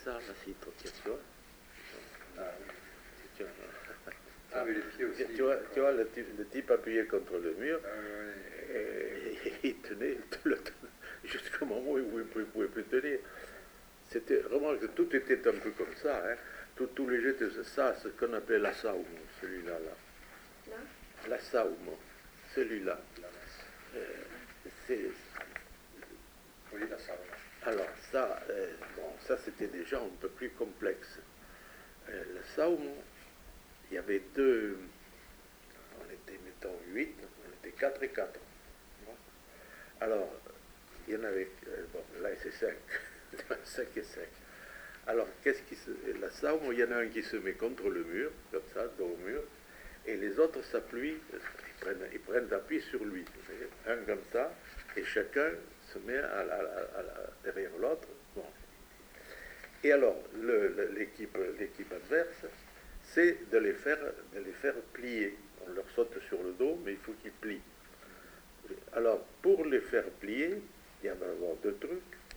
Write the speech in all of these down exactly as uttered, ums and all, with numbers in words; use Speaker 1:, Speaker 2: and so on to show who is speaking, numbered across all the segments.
Speaker 1: ça, la citre, tu vois.
Speaker 2: Ah,
Speaker 1: Tu vois,
Speaker 2: ah mais les pieds aussi.
Speaker 1: tu vois, tu vois le, type, le type appuyé contre le mur,
Speaker 2: Ah, ouais.
Speaker 1: et, et il tenait, il le tenait jusqu'au moment où il ne pouvait, pouvait plus tenir. C'était vraiment que tout était un peu comme ça. Hein. Tous les jeux, ça, ce qu'on appelait la saumo, celui-là. Là. La saumo, celui-là. Euh, c'est.
Speaker 2: Oui, la salle.
Speaker 1: Alors, ça, euh, bon, ça c'était déjà un peu plus complexe. Euh, le saumo, il y avait deux. On était, mettons, huit, on était quatre et quatre. Alors, il y en avait. Euh, bon, là, c'est cinq. cinq et cinq. Alors, qu'est-ce qui se. La saumo, il y en a un qui se met contre le mur, comme ça, dos au mur, et les autres s'appuient, ils prennent, ils prennent appui sur lui. Un comme ça, et chacun se met à, à, à, à, derrière l'autre. Bon. Et alors, le, le, l'équipe, l'équipe adverse, c'est de les, faire, de les faire plier. On leur saute sur le dos, mais il faut qu'ils plient. Alors, pour les faire plier, il y a d'abord deux trucs.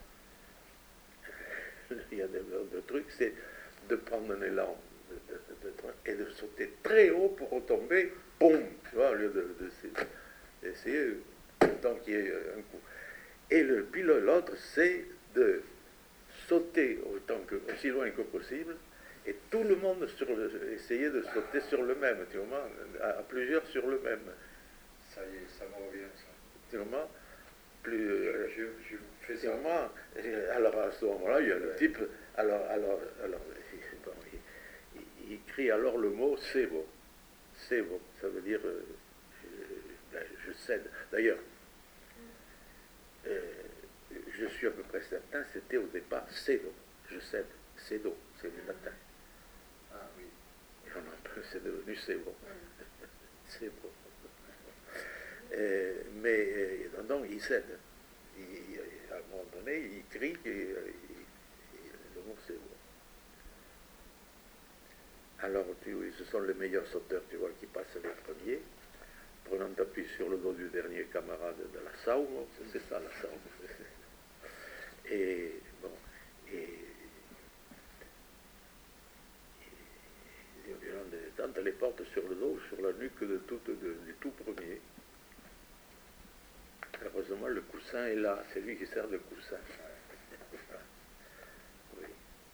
Speaker 1: Il y a deux trucs, c'est de prendre un élan de, de, de, de, et de sauter très haut pour retomber, boum, tu vois, au lieu de, d'essayer tant qu'il y ait un coup. Et le, puis l'autre, c'est de sauter autant que, aussi loin que possible, et tout le monde sur le, essayer de sauter sur le même, tu vois, à, à plusieurs sur le même.
Speaker 2: Ça y est, ça me revient, ça.
Speaker 1: Tu vois, plus, euh,
Speaker 2: je, je, je fais ça.
Speaker 1: Moi, alors à ce moment-là, il y a le ouais. type, alors, alors, alors bon, il, il, il crie alors le mot c'est bon, c'est bon, ça veut dire euh, je, je cède. D'ailleurs, euh, je suis à peu près certain, c'était au départ cedo, je cède, cedo, c'est du latin.
Speaker 2: Ah oui.
Speaker 1: Et on en peut, c'est devenu c'est bon, c'est bon. Euh, mais euh, donc il cède. Il, à un moment donné, il crie et, et, et le mot c'est bon. Alors, tu, ce sont les meilleurs sauteurs, tu vois, qui passent les premiers, prenant appui sur le dos du dernier camarade de la saumo, c'est ça la saumo. Et bon, et, et, et tant les porte sur le dos, sur la nuque de tout, de, du tout premier. Heureusement, le coussin est là, c'est lui qui sert de coussin. Oui.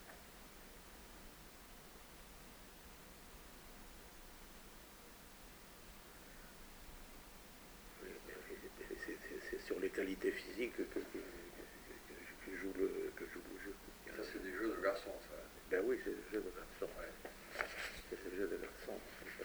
Speaker 1: C'est sur les qualités physiques que, que, que, que, que, joue, le, que joue le jeu.
Speaker 2: Ça, c'est des jeux de garçons, ça.
Speaker 1: Ben oui, c'est des jeux de garçons.
Speaker 2: Ouais.
Speaker 1: C'est des jeux de garçons.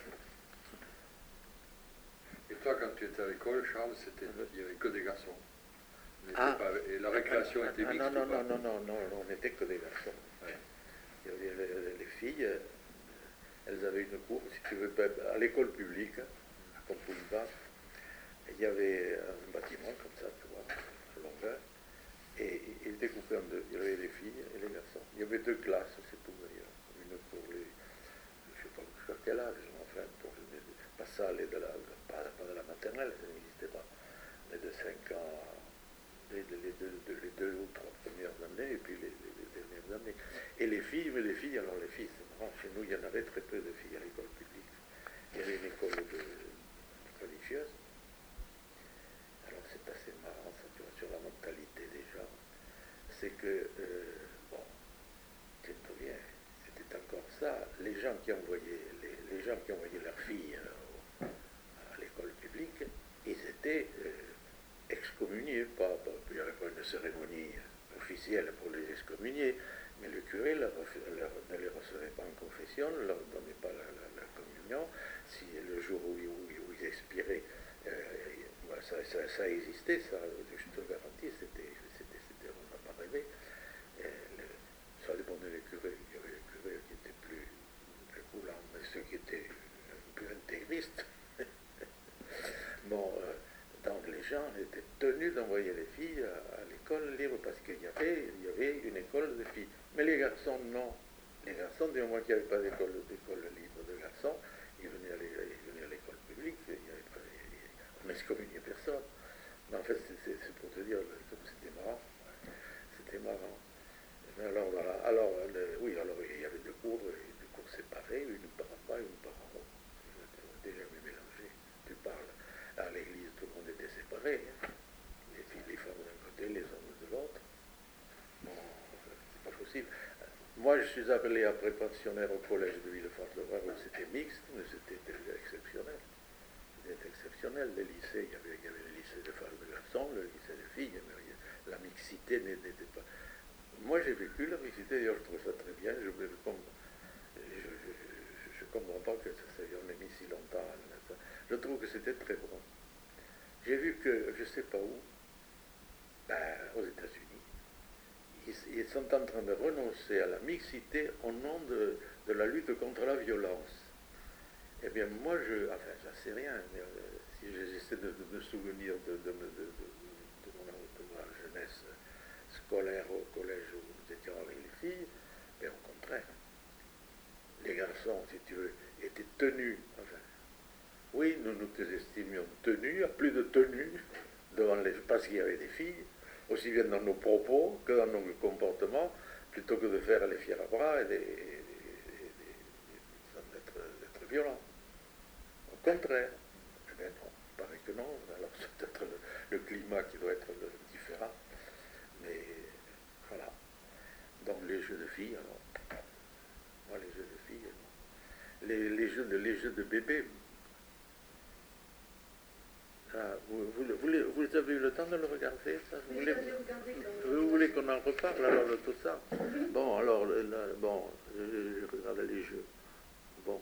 Speaker 2: Et toi, quand tu étais à l'école, Charles, c'était, il n'y avait que des garçons.
Speaker 1: Ah,
Speaker 2: pas, et la récréation
Speaker 1: ah,
Speaker 2: était
Speaker 1: ah,
Speaker 2: mixte
Speaker 1: non, non,
Speaker 2: ou pas?
Speaker 1: non, non, non, non, on n'était que des garçons.
Speaker 2: Ouais.
Speaker 1: Il y avait les, les filles, elles avaient une cour, si tu veux, à l'école publique, à Compulba, il y avait un bâtiment comme ça, tu vois, à longueur, et il était coupé en deux. Il y avait les filles et les garçons. Il y avait deux classes, c'est tout d'ailleurs. Une pour les, je ne sais pas jusqu'à quel âge, enfin, pour les, pas ça, les de la, pas, pas de la maternelle, ça n'existait pas, mais de cinq ans, les, les, deux, les deux ou trois premières années, et puis les, les, les dernières années. Et les filles, mais les filles, alors les filles, c'est marrant, chez nous, il y en avait très peu de filles à l'école publique. Il y avait une école de, religieuse. Alors c'est assez marrant, ça, tu vois, sur la mentalité des gens. C'est que, euh, bon, tu te souviens, c'était encore ça. Les gens qui envoyaient, les, les gens qui envoyaient leurs filles euh, à l'école publique, ils étaient euh, excommuniés. Pas, pas, il n'y avait pas une cérémonie officielle pour les excommunier, mais le curé leur, leur, ne les recevait pas en confession, ne leur donnait pas la, la, la communion. Si le jour où, où, où ils expiraient, euh, ça, ça, ça existait, ça, je te le garantis, c'était, c'était, c'était, on n'a pas rêvé. Euh, le, ça dépendait des curés. Il y avait des curés qui étaient plus, plus coulants, mais ceux qui étaient un peu intégristes. Bon, euh, donc les gens étaient tenus d'envoyer les filles à, à l'école libre parce qu'il y avait, il y avait une école de filles. Mais les garçons, non. Les garçons, du moment qu'il n'y avait pas d'école, d'école libre de garçons, ils venaient à l'école publique, il y avait pas, on n'excommuniait personne. Mais en fait, c'est, c'est pour te dire comme c'était marrant. C'était marrant. Mais alors, voilà, alors, le- oui, alors il y avait deux cours, deux cours séparés, une par en bas et une par en haut. Je n'ai jamais mélangé. Tu parles, à l'église, tout le monde était séparé. Hein. Les filles, les femmes d'un côté, les hommes de l'autre. Bon, c'est pas possible. Moi, je suis appelé après pensionnaire au collège de Villefort-de-Var où c'était mixte, mais c'était exceptionnel. C'était exceptionnel. Les lycées, il y avait, il y avait le lycée de femmes et de garçons, le lycée de filles, mais la mixité n'était pas. Moi, j'ai vécu la mixité, d'ailleurs, je trouve ça très bien. Je ne comprends pas que ça, on ait mis si longtemps. Je trouve que c'était très bon. J'ai vu que, je ne sais pas où, ben, aux États-Unis, ils, ils sont en train de renoncer à la mixité au nom de, de la lutte contre la violence. Eh bien, moi, je, enfin, j'en sais rien, mais euh, si j'essaie de, de me souvenir de, de, de, de, de, mon, de ma jeunesse scolaire au collège où nous étions avec les filles, mais au contraire, les garçons, si tu veux, étaient tenus, enfin, oui, nous nous estimions tenus, à plus de tenue, devant les, parce qu'il y avait des filles, aussi bien dans nos propos que dans nos comportements, plutôt que de faire les fiers à bras et, des, et, et, et, sans être, être violents. Au contraire. Eh bien non, il paraît que non. Alors c'est peut-être le, le climat qui doit être le, différent. Mais voilà. Donc les jeux de filles, alors. Moi, les jeux de filles, non. Les, les, jeux, de, les jeux de bébé. Ah, vous, vous, vous, vous avez eu le temps de le regarder, ça Vous voulez, vous voulez qu'on en reparle alors de tout ça Bon, alors, là, bon, je, je regarde les jeux. Bon.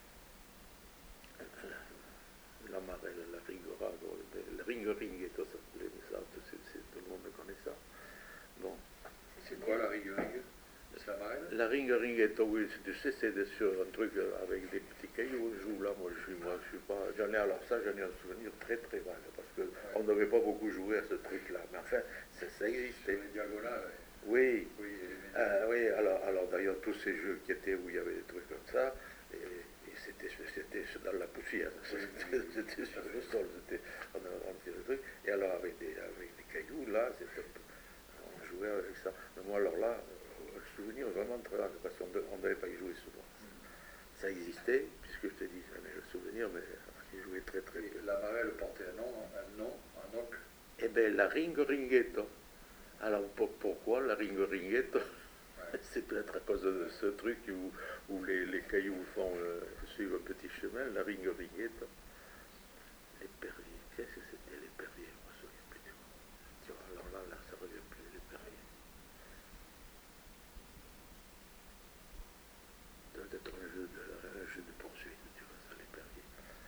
Speaker 1: La marelle, la rigora, le ring-ring et tout ça, vous aimez ça, tout, c est, c est, tout le monde connaît ça. Bon.
Speaker 2: C'est quoi la ring-ring? C'est la marelle? La
Speaker 1: ring-ring est, oui, tu sais, c'est sur un truc avec des petits cailloux, je joue là, moi je suis, moi je suis pas, j'en ai, alors ça, j'en ai un souvenir très très vague, parce qu'on ouais. ne devait pas beaucoup jouer à ce truc-là, mais enfin, ça, ça existait.
Speaker 2: Sur les diagonales,
Speaker 1: oui. Oui, euh, oui, alors, alors d'ailleurs, tous ces jeux qui étaient où il y avait des trucs comme ça, et, c'était dans la poussière, c'était oui, oui. sur le sol, on, on faisait le truc, et alors avec des, avec des cailloux, là, on jouait avec ça. Mais moi, alors là, le souvenir est vraiment très vague, parce qu'on ne devait pas y jouer souvent. Mm. Ça existait, puisque je te dis, j'en ai le souvenir, mais on y jouait très très peu.
Speaker 2: La marelle portait un nom, un nom, un oc.
Speaker 1: Eh bien, la ringo-ringhetto. Alors, pour, pourquoi la ringo-ringhetto? C'est peut-être à cause de ce truc où, où les, les cailloux font euh, suivre un petit chemin, la ringo-ringhetto. Les perriers, qu'est-ce que c'était les perriers? Je ne me souviens plus du tout. Tu vois, alors là, là, ça ne revient plus, les perriers. Ça doit être un jeu de, un jeu de poursuite, tu vois, ça, les perriers.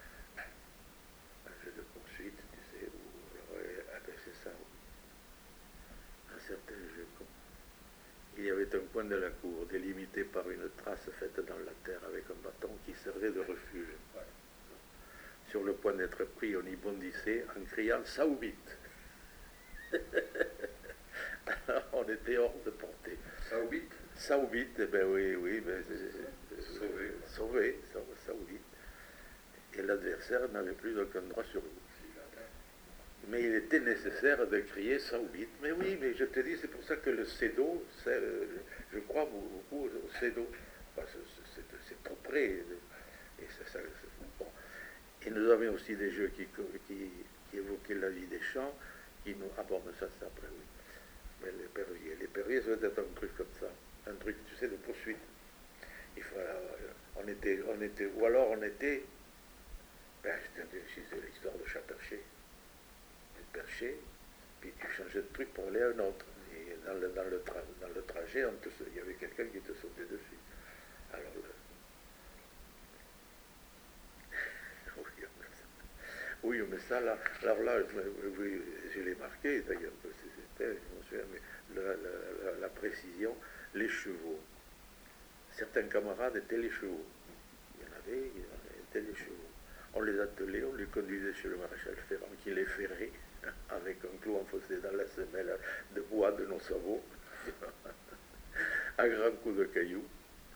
Speaker 1: Un jeu de poursuite, tu sais, où, alors, ah ben c'est ça, un certain jeu comme il y avait un coin de la cour délimité par une trace faite dans la terre avec un bâton qui servait de refuge. Ouais. Sur le point d'être pris, on y bondissait en criant « Saoubit !» On était hors de portée.
Speaker 2: Saoubit?
Speaker 1: Saoubit, eh ben oui, oui. Ben,
Speaker 2: sauvé.
Speaker 1: Sauvé, Saoubit. Et l'adversaire n'avait plus aucun droit sur vous. Mais il était nécessaire de crier Saoubit. Mais oui, mais je te dis, c'est pour ça que le Cédo, je crois beaucoup au Cédo, parce que c'est trop près. Et, ça, ça, bon. Et nous avions aussi des jeux qui, qui, qui évoquaient la vie des champs, qui nous... Ah bon, mais ça c'est après, oui. Mais les perriers, les perriers, ça doit être un truc comme ça, un truc, tu sais, de poursuite. Il faut, on était, on était, ou alors on était, ben, c'est l'histoire de Chat-Perché. Perché, puis tu changeais de truc pour aller à un autre. Et dans le, dans le, tra dans le trajet, on te, il y avait quelqu'un qui te sautait dessus. Alors, le... oui, mais ça, oui, mais ça, là, alors là, oui, je l'ai marqué, d'ailleurs, c'était, je me souviens, mais la, la, la précision, les chevaux. Certains camarades étaient les chevaux. Il y en avait, il y en étaient les chevaux. On les attelait, on les conduisait chez le maréchal Ferrand, qui les ferrait, avec un clou enfoncé dans la semelle de bois de nos sabots, à grands coups de cailloux.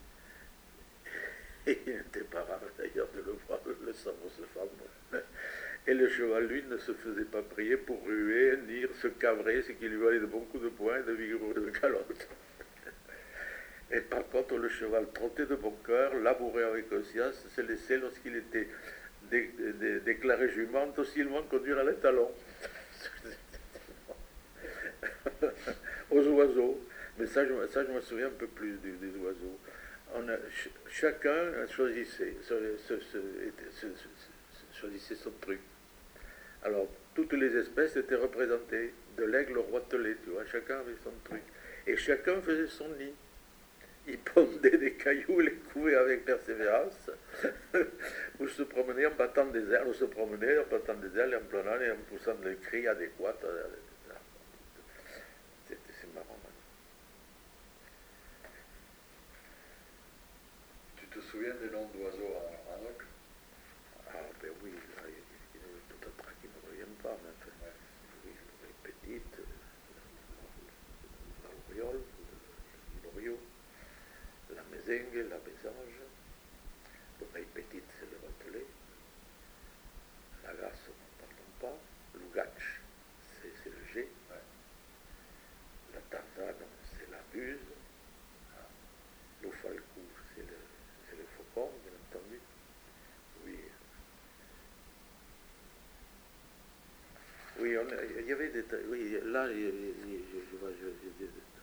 Speaker 1: Et il n'était pas rare d'ailleurs de le voir, le sabot se fendre. Et le cheval, lui, ne se faisait pas prier pour ruer, dire, se cabrer, ce qui lui valait de bons coups de poing et de vigoureux de calotte. Et par contre, le cheval trottait de bon cœur, labourait avec conscience, se laissait, lorsqu'il était dé dé déclaré jument, aussi loin conduire à l'étalon. Aux oiseaux. Mais ça je, ça, je me souviens un peu plus des, des oiseaux. On a, ch chacun choisissait, choisissait son truc. Alors, toutes les espèces étaient représentées, de l'aigle au roitelet, tu vois, chacun avait son truc. Et chacun faisait son nid. Il pondait des cailloux, les couvait avec persévérance, ou se promenait en battant des ailes, ou se promenait en battant des ailes, en planant et en poussant des cris adéquats. C'est marrant. Hein.
Speaker 2: Tu te souviens des noms d'oiseaux en, en oc?
Speaker 1: Ah ben oui, là, il y a tout un trac qui ne me revient pas, mais enfin, ouais. Oui, les petites, l'oriole, l'oriot, la mézengue, la mésange, l'oreille petite, c'est le rotelet, la garce, n'en parlons pas, l'ougatch, c'est le jet, ouais. La tarzane, c'est la buse, ah. Le falcou, c'est le, le faucon, bien entendu, oui. Oui, on, il y avait des... Oui, là, je, je vois... Je, je,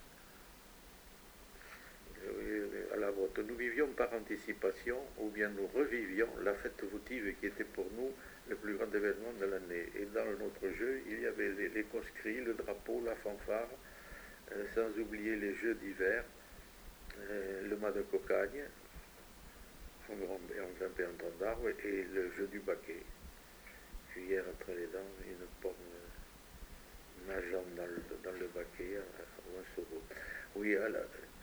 Speaker 1: je, à la grotte, nous vivions par anticipation, ou bien nous revivions la fête votive qui était pour nous le plus grand événement de l'année. Et dans notre jeu, il y avait les, les conscrits, le drapeau, la fanfare, euh, sans oublier les jeux d'hiver, euh, le mât de cocagne, on grimpait en tronc d'arbre, et le jeu du baquet. Cuillère entre les dents, une pomme nageant dans le, dans le baquet ou un sereau. Oui, alors,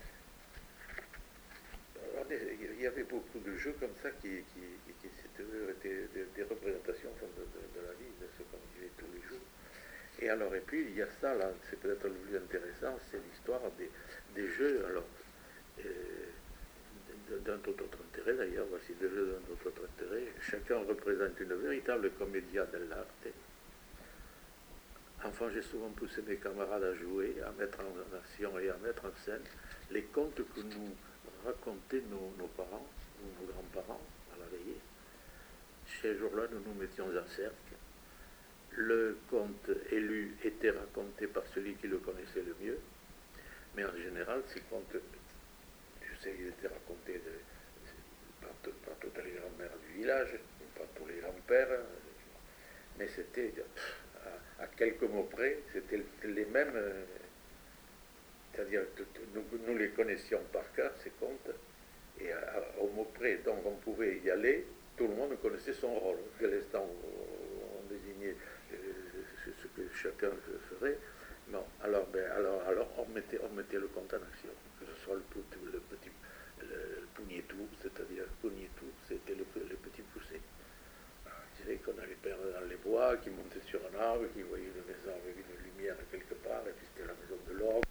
Speaker 1: il y avait beaucoup de jeux comme ça qui, qui, qui, qui étaient des, des représentations de, de, de la vie, de ce qu'on vivait tous les jours. Et alors, et puis, il y a ça, là, c'est peut-être le plus intéressant, c'est l'histoire des, des jeux, alors, euh, d'un tout autre intérêt d'ailleurs, voici des jeux d'un tout autre intérêt. Chacun représente une véritable comédia dell'arte. Enfant, j'ai souvent poussé mes camarades à jouer, à mettre en action et à mettre en scène les contes que nous racontaient nos, nos parents, ou nos grands-parents, à la veillée. Ces jours-là, nous nous mettions en cercle. Le conte élu était raconté par celui qui le connaissait le mieux, mais en général, ces contes, tu sais, ils étaient racontés de, par, par toutes les grands-mères du village, par tous les grands-pères, mais c'était... à quelques mots près, c'était les mêmes, euh, c'est-à-dire que nous, nous les connaissions par cœur, ces contes, et à, à, au mot près, donc on pouvait y aller, tout le monde connaissait son rôle. Dès l'instant où on désignait euh, ce que chacun ferait, non, alors, ben, alors, alors on, mettait, on mettait le compte en action, que ce soit le, le petit le, le pougnet-tout, c'est-à-dire le pougnet-tout, c'était le, le petit poussé. Qu'on allait perdre dans les bois, qui montait sur un arbre, qui voyait une maison avec une lumière quelque part, et puis c'était la maison de l'orgue.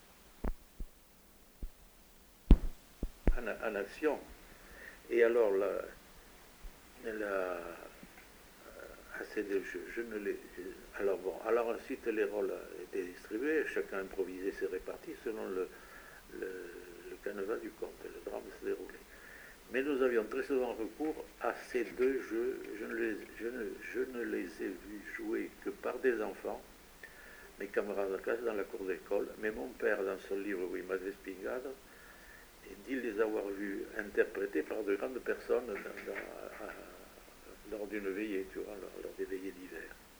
Speaker 1: En, en action. Et alors, la, la, assez de jeux, je ne les... Alors bon, alors ensuite les rôles étaient distribués, chacun improvisait ses réparties selon le, le, le canevas du conte, le drame se déroulait. Mais nous avions très souvent recours à ces deux jeux. Je ne, les, je, ne, je ne les ai vus jouer que par des enfants, mes camarades de classe dans la cour d'école, mais mon père, dans son livre où il m'a Espingade, dit les avoir vus interprétés par de grandes personnes dans, dans, à, lors d'une veillée, tu vois, lors, lors des veillées d'hiver.